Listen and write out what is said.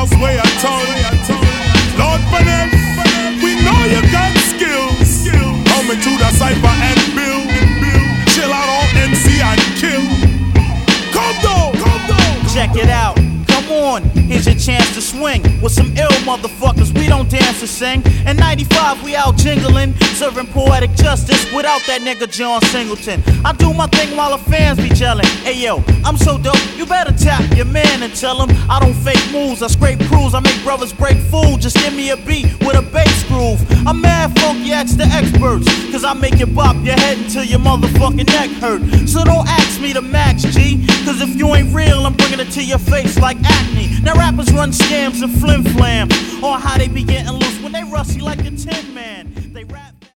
boss way I told Lord Finesse, we know you got skills. Coming to the cypher and build. Chill out on MC and kill. Come down. Check it out. Come on, here's your chance to swing with some ill motherfuckers. We don't dance or sing. In '95, we out jingling, serving poetic justice without that nigga John Singleton. I do my thing while the fans be gelling. Hey yo, I'm so dope, you better tap your man and tell him I don't fake moves, I scrape crews, I make brothers break food. Just give me a beat with a bass groove. I'm mad funky, ask the experts, cause I make you bop your head until your motherfucking neck hurt. So don't ask me to max, G, cause if you ain't real, I'm bringing it to your face like acne. Now rappers run scams and flim flam on how they be getting loose when they rusty like a tin man.